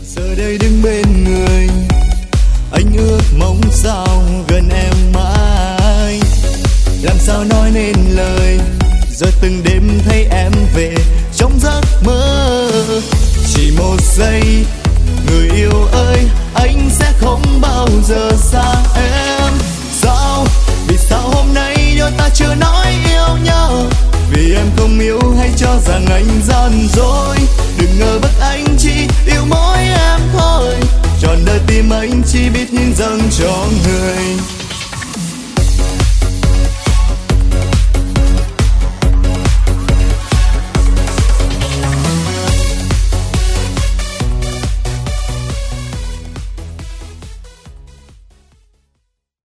Giờ đây đứng bên người, anh ước mong sao gần em mãi. Làm sao nói nên lời, giờ từng đêm thấy em về trong giấc mơ. Chỉ một giây, người yêu ơi, anh sẽ không bao giờ xa em. Sao, vì sao hôm nay đôi ta chưa nói yêu nhau? Vì em không yêu hay cho rằng anh gian dối. Đừng ngờ bất anh chỉ yêu mỗi em thôi, trọn đời tim anh chỉ biết hiến dâng cho người.